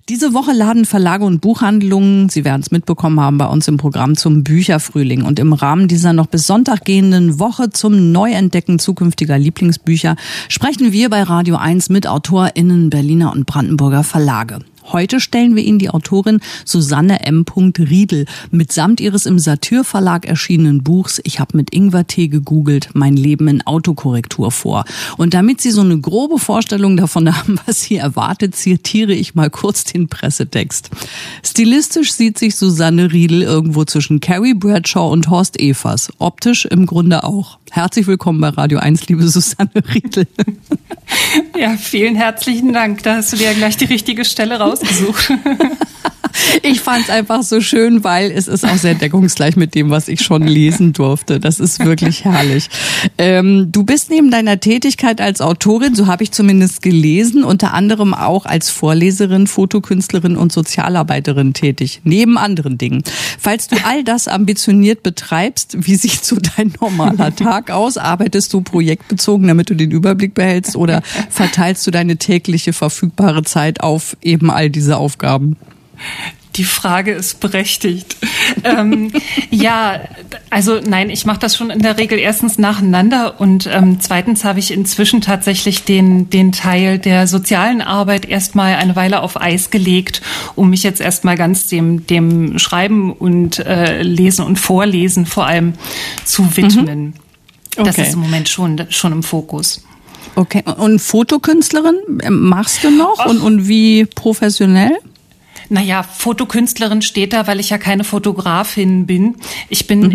Diese Woche laden Verlage und Buchhandlungen, Sie werden es mitbekommen haben, bei uns im Programm zum Bücherfrühling. Und im Rahmen dieser noch bis Sonntag gehenden Woche zum Neuentdecken zukünftiger Lieblingsbücher sprechen wir bei Radio 1 mit AutorInnen Berliner und Brandenburger Verlage. Heute stellen wir Ihnen die Autorin Susanne M. Riedel mitsamt ihres im Satyr Verlag erschienenen Buchs Ich habe mit Ingwertee gegoogelt, mein Leben in Autokorrektur vor. Und damit Sie so eine grobe Vorstellung davon haben, was Sie erwartet, zitiere ich mal kurz den Pressetext. Stilistisch sieht sich Susanne Riedel irgendwo zwischen Carrie Bradshaw und Horst Evers. Optisch im Grunde auch. Herzlich willkommen bei Radio 1, liebe Susanne Riedel. Ja, vielen herzlichen Dank. Da hast du dir ja gleich die richtige Stelle rausgesucht. Ich fand es einfach so schön, weil es ist auch sehr deckungsgleich mit dem, was ich schon lesen durfte. Das ist wirklich herrlich. Du bist neben deiner Tätigkeit als Autorin, so habe ich zumindest gelesen, unter anderem auch als Vorleserin, Fotokünstlerin und Sozialarbeiterin tätig, neben anderen Dingen. Falls du all das ambitioniert betreibst, wie sieht so dein normaler Tag aus? Arbeitest du projektbezogen, damit du den Überblick behältst, oder verteilst du deine tägliche verfügbare Zeit auf eben all diese Aufgaben? Die Frage ist berechtigt. Ja, also nein, ich mache das schon in der Regel erstens nacheinander und zweitens habe ich inzwischen tatsächlich den Teil der sozialen Arbeit erstmal eine Weile auf Eis gelegt, um mich jetzt erstmal ganz dem Schreiben und Lesen und Vorlesen vor allem zu widmen. Okay. Das ist im Moment schon im Fokus. Okay, und Fotokünstlerin machst du noch und wie professionell? Naja, Fotokünstlerin steht da, weil ich ja keine Fotografin bin. Ich bin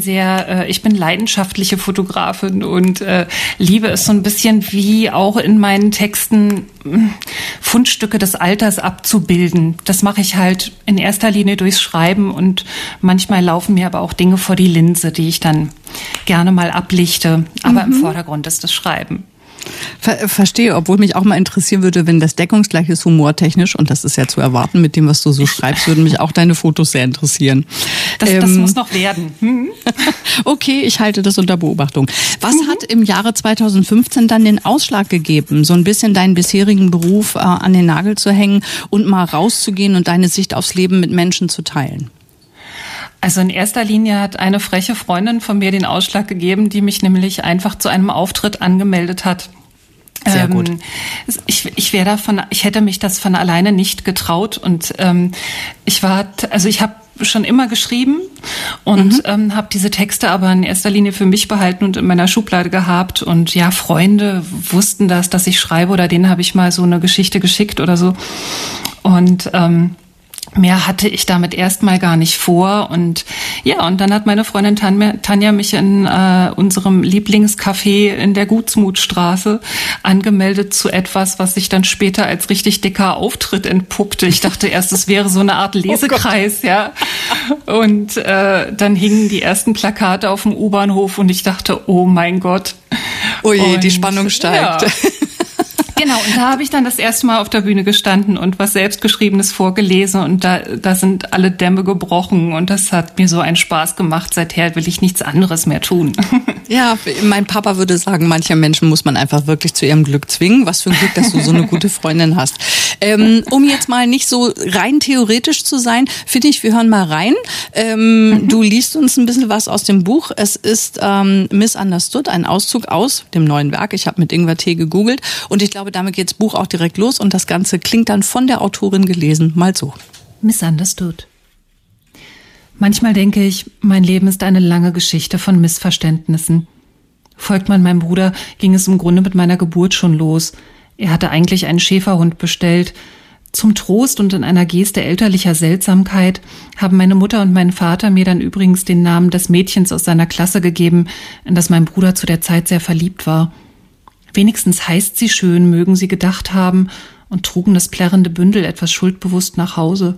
leidenschaftliche Fotografin und liebe es so ein bisschen wie auch in meinen Texten Fundstücke des Alters abzubilden. Das mache ich halt in erster Linie durchs Schreiben und manchmal laufen mir aber auch Dinge vor die Linse, die ich dann gerne mal ablichte. Aber im Vordergrund ist das Schreiben. Verstehe, obwohl mich auch mal interessieren würde, wenn das deckungsgleich ist humortechnisch, und das ist ja zu erwarten mit dem, was du so schreibst, würden mich auch deine Fotos sehr interessieren. Das muss noch werden. Okay, ich halte das unter Beobachtung. Was hat im Jahre 2015 dann den Ausschlag gegeben, so ein bisschen deinen bisherigen Beruf an den Nagel zu hängen und mal rauszugehen und deine Sicht aufs Leben mit Menschen zu teilen? Also in erster Linie hat eine freche Freundin von mir den Ausschlag gegeben, die mich nämlich einfach zu einem Auftritt angemeldet hat. Sehr gut. Ich hätte mich das von alleine nicht getraut und ich habe schon immer geschrieben und habe diese Texte aber in erster Linie für mich behalten und in meiner Schublade gehabt. Und ja, Freunde wussten dass ich schreibe, oder denen habe ich mal so eine Geschichte geschickt oder so. Und mehr hatte ich damit erstmal gar nicht vor. Und ja, und dann hat meine Freundin Tanja mich in unserem Lieblingscafé in der Gutsmutstraße angemeldet zu etwas, was sich dann später als richtig dicker Auftritt entpuppte. Ich dachte erst, es wäre so eine Art Lesekreis, ja. Und dann hingen die ersten Plakate auf dem U-Bahnhof und ich dachte, oh mein Gott. Oh je, die Spannung steigt. Ja. Genau, und da habe ich dann das erste Mal auf der Bühne gestanden und was Selbstgeschriebenes vorgelesen und da sind alle Dämme gebrochen und das hat mir so einen Spaß gemacht. Seither will ich nichts anderes mehr tun. Ja, mein Papa würde sagen, manche Menschen muss man einfach wirklich zu ihrem Glück zwingen. Was für ein Glück, dass du so eine gute Freundin hast. Um jetzt mal nicht so rein theoretisch zu sein, finde ich, wir hören mal rein. Du liest uns ein bisschen was aus dem Buch. Es ist Misunderstood, ein Auszug aus dem neuen Werk. Ich habe mit Ingwertee gegoogelt und ich glaube, damit geht's Buch auch direkt los und das Ganze klingt dann von der Autorin gelesen mal so. Misunderstood. Manchmal denke ich, mein Leben ist eine lange Geschichte von Missverständnissen. Folgt man meinem Bruder, ging es im Grunde mit meiner Geburt schon los. Er hatte eigentlich einen Schäferhund bestellt. Zum Trost und in einer Geste elterlicher Seltsamkeit haben meine Mutter und mein Vater mir dann übrigens den Namen des Mädchens aus seiner Klasse gegeben, in das mein Bruder zu der Zeit sehr verliebt war. Wenigstens heißt sie schön, mögen sie gedacht haben, und trugen das plärrende Bündel etwas schuldbewusst nach Hause.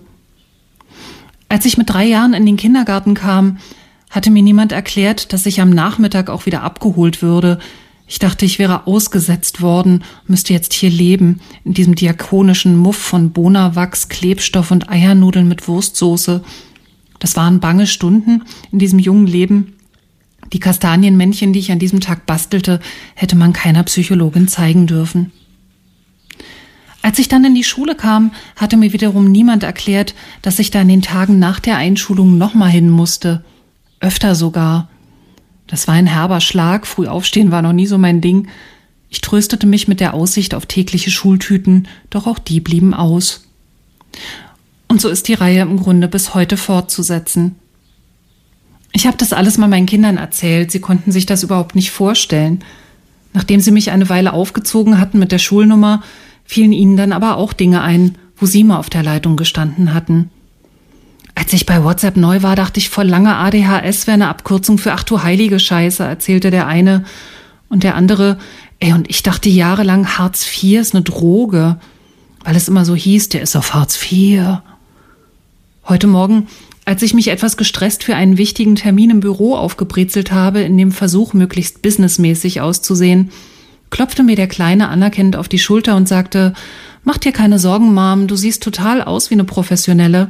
Als ich mit 3 Jahren in den Kindergarten kam, hatte mir niemand erklärt, dass ich am Nachmittag auch wieder abgeholt würde. Ich dachte, ich wäre ausgesetzt worden, müsste jetzt hier leben, in diesem diakonischen Muff von Bonawachs, Klebstoff und Eiernudeln mit Wurstsoße. Das waren bange Stunden in diesem jungen Leben. Die Kastanienmännchen, die ich an diesem Tag bastelte, hätte man keiner Psychologin zeigen dürfen. Als ich dann in die Schule kam, hatte mir wiederum niemand erklärt, dass ich da in den Tagen nach der Einschulung nochmal hin musste. Öfter sogar. Das war ein herber Schlag, früh aufstehen war noch nie so mein Ding. Ich tröstete mich mit der Aussicht auf tägliche Schultüten, doch auch die blieben aus. Und so ist die Reihe im Grunde bis heute fortzusetzen. Ich habe das alles mal meinen Kindern erzählt, sie konnten sich das überhaupt nicht vorstellen. Nachdem sie mich eine Weile aufgezogen hatten mit der Schulnummer, fielen ihnen dann aber auch Dinge ein, wo sie mal auf der Leitung gestanden hatten. Als ich bei WhatsApp neu war, dachte ich voll lange, ADHS wäre eine Abkürzung für ach du heilige Scheiße, erzählte der eine. Und der andere, und ich dachte jahrelang, Hartz IV ist eine Droge, weil es immer so hieß, der ist auf Hartz IV. Heute Morgen, als ich mich etwas gestresst für einen wichtigen Termin im Büro aufgebrezelt habe, in dem Versuch, möglichst businessmäßig auszusehen, klopfte mir der Kleine anerkennend auf die Schulter und sagte, mach dir keine Sorgen, Mom, du siehst total aus wie eine Professionelle.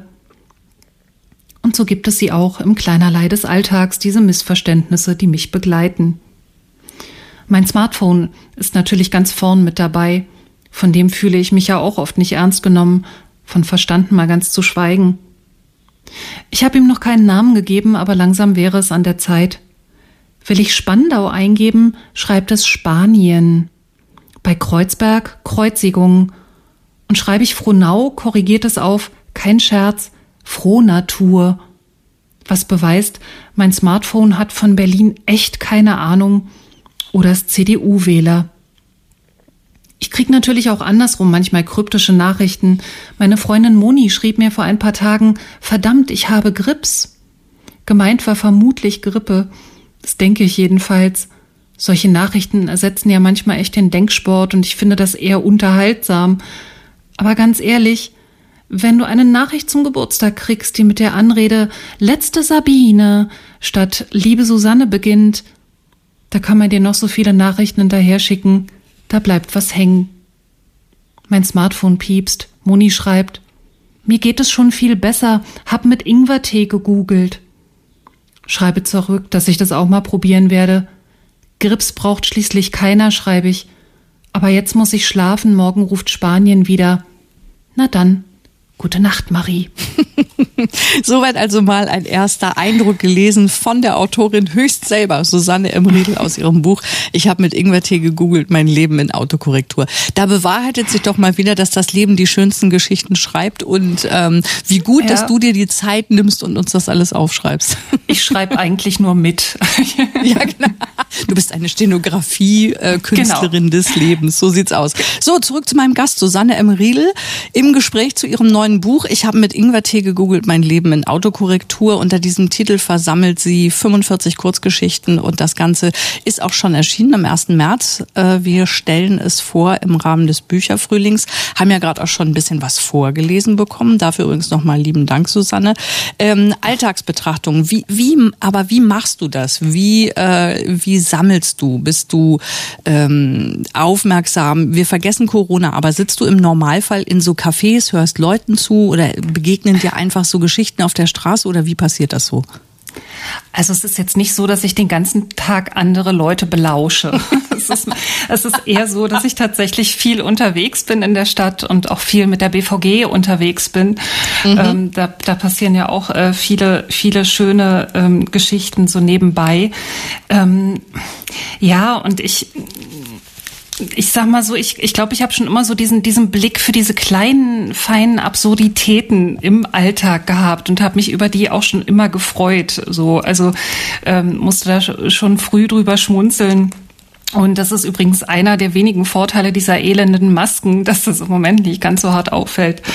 Und so gibt es sie auch im Kleinerlei des Alltags, diese Missverständnisse, die mich begleiten. Mein Smartphone ist natürlich ganz vorn mit dabei. Von dem fühle ich mich ja auch oft nicht ernst genommen, von verstanden mal ganz zu schweigen. Ich habe ihm noch keinen Namen gegeben, aber langsam wäre es an der Zeit. Will ich Spandau eingeben, schreibt es Spanien. Bei Kreuzberg Kreuzigung. Und schreibe ich Frohnau, korrigiert es auf, kein Scherz, Frohnatur. Was beweist, mein Smartphone hat von Berlin echt keine Ahnung oder ist CDU-Wähler. Ich kriege natürlich auch andersrum manchmal kryptische Nachrichten. Meine Freundin Moni schrieb mir vor ein paar Tagen, verdammt, ich habe Grips. Gemeint war vermutlich Grippe. Das denke ich jedenfalls. Solche Nachrichten ersetzen ja manchmal echt den Denksport und ich finde das eher unterhaltsam. Aber ganz ehrlich, wenn du eine Nachricht zum Geburtstag kriegst, die mit der Anrede »Letzte Sabine« statt »Liebe Susanne« beginnt, da kann man dir noch so viele Nachrichten hinterher schicken, da bleibt was hängen. Mein Smartphone piepst, Moni schreibt, mir geht es schon viel besser, hab mit Ingwertee gegoogelt. Schreibe zurück, dass ich das auch mal probieren werde. Grips braucht schließlich keiner, schreibe ich. Aber jetzt muss ich schlafen, morgen ruft Spanien wieder. Na dann, gute Nacht, Marie. Soweit also mal ein erster Eindruck gelesen von der Autorin höchst selber, Susanne M. Riedel aus ihrem Buch Ich habe mit Ingwertee gegoogelt, mein Leben in Autokorrektur. Da bewahrheitet sich doch mal wieder, dass das Leben die schönsten Geschichten schreibt und wie gut, dass du dir die Zeit nimmst und uns das alles aufschreibst. Ich schreibe eigentlich nur mit. Ja, genau. Du bist eine Stenografie-Künstlerin des Lebens, so sieht's aus. So, zurück zu meinem Gast, Susanne M. Riedel, im Gespräch zu ihrem neuen Buch Ich habe mit Ingwertee gegoogelt, mein Leben in Autokorrektur. Unter diesem Titel versammelt sie 45 Kurzgeschichten und das Ganze ist auch schon erschienen am 1. März. Wir stellen es vor im Rahmen des Bücherfrühlings, haben ja gerade auch schon ein bisschen was vorgelesen bekommen. Dafür übrigens nochmal lieben Dank, Susanne. Alltagsbetrachtung, wie machst du das? Wie sammelst du? Bist du aufmerksam? Wir vergessen Corona, aber sitzt du im Normalfall in so Cafés, hörst Leuten zu oder begegnen dir einfach so Geschichten auf der Straße oder wie passiert das so? Also es ist jetzt nicht so, dass ich den ganzen Tag andere Leute belausche. Es ist eher so, dass ich tatsächlich viel unterwegs bin in der Stadt und auch viel mit der BVG unterwegs bin. Mhm. Da passieren ja auch viele schöne Geschichten so nebenbei. Ja, und ich sag mal so, ich glaube, ich habe schon immer so diesen Blick für diese kleinen, feinen Absurditäten im Alltag gehabt und habe mich über die auch schon immer gefreut. So, also musste da schon früh drüber schmunzeln. Und das ist übrigens einer der wenigen Vorteile dieser elenden Masken, dass das im Moment nicht ganz so hart auffällt.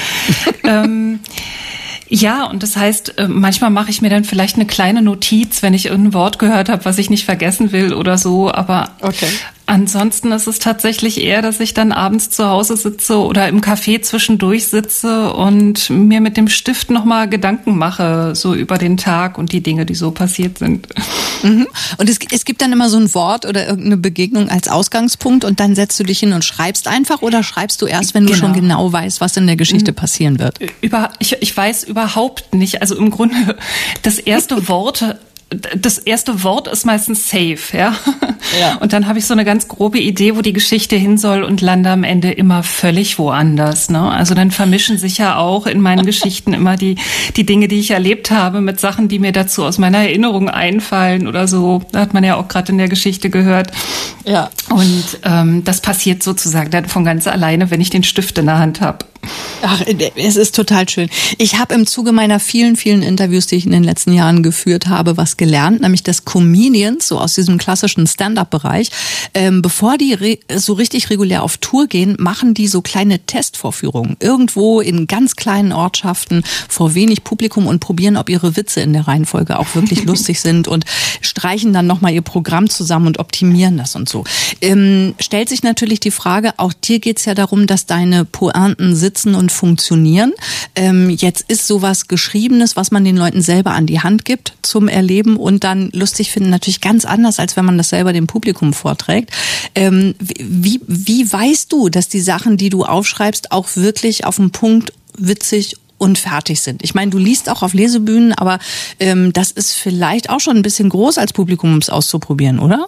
Ja, und das heißt, manchmal mache ich mir dann vielleicht eine kleine Notiz, wenn ich irgendein Wort gehört habe, was ich nicht vergessen will oder so. Aber ansonsten ist es tatsächlich eher, dass ich dann abends zu Hause sitze oder im Café zwischendurch sitze und mir mit dem Stift nochmal Gedanken mache, so über den Tag und die Dinge, die so passiert sind. Mhm. Und es gibt dann immer so ein Wort oder irgendeine Begegnung als Ausgangspunkt und dann setzt du dich hin und schreibst einfach oder schreibst du erst, wenn du schon genau weißt, was in der Geschichte passieren wird? Ich weiß überhaupt nicht. Also im Grunde das erste Wort das erste Wort ist meistens safe, ja. Und dann habe ich so eine ganz grobe Idee, wo die Geschichte hin soll und lande am Ende immer völlig woanders, ne? Also dann vermischen sich ja auch in meinen Geschichten immer die Dinge, die ich erlebt habe, mit Sachen, die mir dazu aus meiner Erinnerung einfallen oder so. Da hat man ja auch gerade in der Geschichte gehört. Ja. Und das passiert sozusagen dann von ganz alleine, wenn ich den Stift in der Hand habe. Ach, es ist total schön. Ich habe im Zuge meiner vielen, vielen Interviews, die ich in den letzten Jahren geführt habe, was gelernt, nämlich dass Comedians, so aus diesem klassischen Stand-up-Bereich, bevor die so richtig regulär auf Tour gehen, machen die so kleine Testvorführungen irgendwo in ganz kleinen Ortschaften vor wenig Publikum und probieren, ob ihre Witze in der Reihenfolge auch wirklich lustig sind und streichen dann nochmal ihr Programm zusammen und optimieren das und so. Stellt sich natürlich die Frage, auch dir geht's ja darum, dass deine Pointen sitzen und funktionieren. Jetzt ist sowas Geschriebenes, was man den Leuten selber an die Hand gibt zum Erleben und dann lustig finden, natürlich ganz anders, als wenn man das selber dem Publikum vorträgt. Wie weißt du, dass die Sachen, die du aufschreibst, auch wirklich auf den Punkt witzig und fertig sind? Ich meine, du liest auch auf Lesebühnen, aber das ist vielleicht auch schon ein bisschen groß als Publikum, um es auszuprobieren, oder?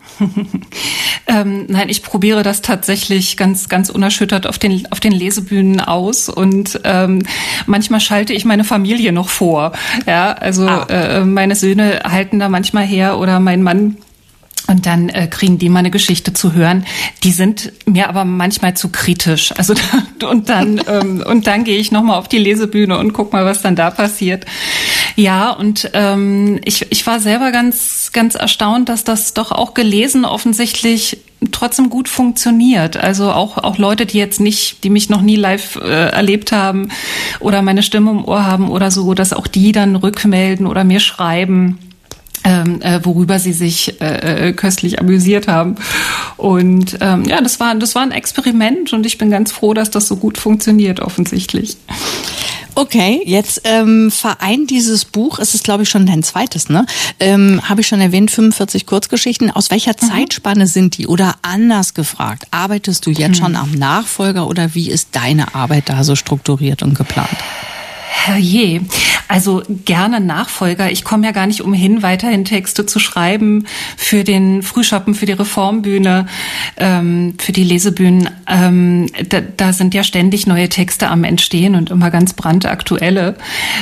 Nein, ich probiere das tatsächlich ganz, ganz unerschüttert auf den Lesebühnen aus und manchmal schalte ich meine Familie noch vor. Ja, also meine Söhne halten da manchmal her oder mein Mann. Und dann kriegen die mal eine Geschichte zu hören. Die sind mir aber manchmal zu kritisch. Also und dann gehe ich nochmal auf die Lesebühne und guck mal, was dann da passiert. Ja, und ich war selber ganz, ganz erstaunt, dass das doch auch gelesen offensichtlich trotzdem gut funktioniert. Also auch Leute, die mich noch nie live erlebt haben oder meine Stimme im Ohr haben oder so, dass auch die dann rückmelden oder mir schreiben, worüber sie sich köstlich amüsiert haben. Und das war ein Experiment und ich bin ganz froh, dass das so gut funktioniert offensichtlich. Okay, jetzt vereint dieses Buch, es ist glaube ich schon dein zweites, ne? Habe ich schon erwähnt, 45 Kurzgeschichten. Aus welcher Zeitspanne sind die? Oder anders gefragt, arbeitest du jetzt schon am Nachfolger oder wie ist deine Arbeit da so strukturiert und geplant? Herrje, also gerne Nachfolger. Ich komme ja gar nicht umhin, weiterhin Texte zu schreiben für den Frühschoppen, für die Reformbühne, für die Lesebühnen. Da sind ja ständig neue Texte am Entstehen und immer ganz brandaktuelle.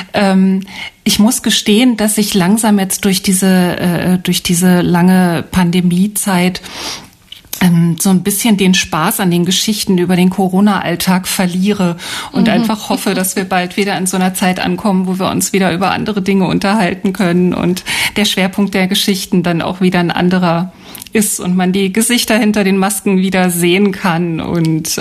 Ich muss gestehen, dass ich langsam jetzt durch diese lange Pandemiezeit so ein bisschen den Spaß an den Geschichten über den Corona-Alltag verliere und einfach hoffe, dass wir bald wieder in so einer Zeit ankommen, wo wir uns wieder über andere Dinge unterhalten können und der Schwerpunkt der Geschichten dann auch wieder ein anderer ist und man die Gesichter hinter den Masken wieder sehen kann und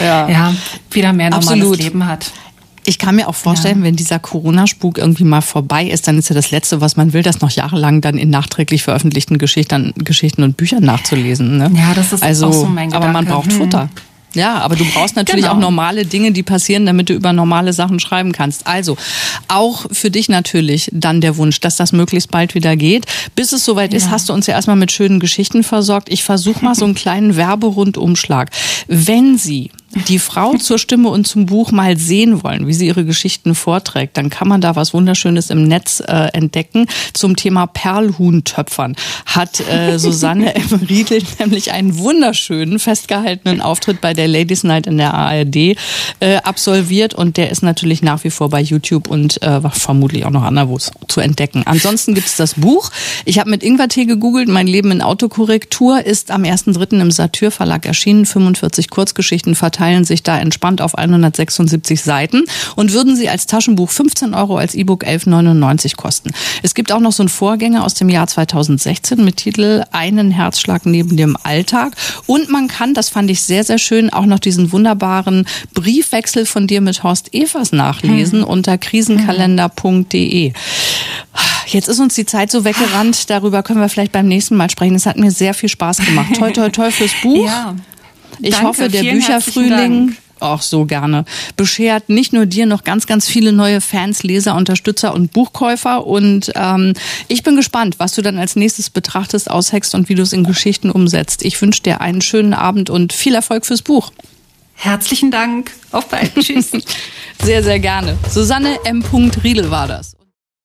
wieder mehr normales Leben hat. Ich kann mir auch vorstellen, wenn dieser Corona-Spuk irgendwie mal vorbei ist, dann ist ja das Letzte, was man will, das noch jahrelang dann in nachträglich veröffentlichten Geschichten und Büchern nachzulesen. Ne? Ja, das ist auch so mein Gedanke. Aber man braucht Futter. Ja, aber du brauchst natürlich auch normale Dinge, die passieren, damit du über normale Sachen schreiben kannst. Also auch für dich natürlich dann der Wunsch, dass das möglichst bald wieder geht. Bis es soweit ist, hast du uns ja erstmal mit schönen Geschichten versorgt. Ich versuche mal so einen kleinen Werberundumschlag. Wenn Sie die Frau zur Stimme und zum Buch mal sehen wollen, wie sie ihre Geschichten vorträgt, dann kann man da was Wunderschönes im Netz entdecken. Zum Thema Perlhuhntöpfern hat Susanne M. Riedel nämlich einen wunderschönen, festgehaltenen Auftritt bei der Ladies Night in der ARD absolviert und der ist natürlich nach wie vor bei YouTube und vermutlich auch noch anderswo zu entdecken. Ansonsten gibt es das Buch. Ich habe mit Ingwertee gegoogelt, mein Leben in Autokorrektur ist am 1.3. im Satyr Verlag erschienen. 45 Kurzgeschichten verteilen sich da entspannt auf 176 Seiten und würden sie als Taschenbuch 15 €, als E-Book 11,99 kosten. Es gibt auch noch so einen Vorgänger aus dem Jahr 2016 mit Titel Einen Herzschlag neben dem Alltag und man kann, das fand ich sehr, sehr schön, auch noch diesen wunderbaren Briefwechsel von dir mit Horst Evers nachlesen unter krisenkalender.de. Jetzt ist uns die Zeit so weggerannt, darüber können wir vielleicht beim nächsten Mal sprechen. Es hat mir sehr viel Spaß gemacht. Toi, toi, toi fürs Buch. Ja. Ich hoffe, der Bücherfrühling, auch so gerne, beschert nicht nur dir noch ganz, ganz viele neue Fans, Leser, Unterstützer und Buchkäufer. Und ich bin gespannt, was du dann als nächstes betrachtest, aushackst und wie du es in Geschichten umsetzt. Ich wünsche dir einen schönen Abend und viel Erfolg fürs Buch. Herzlichen Dank. Auf bald. Tschüss. Sehr, sehr gerne. Susanne M. Riedel war das.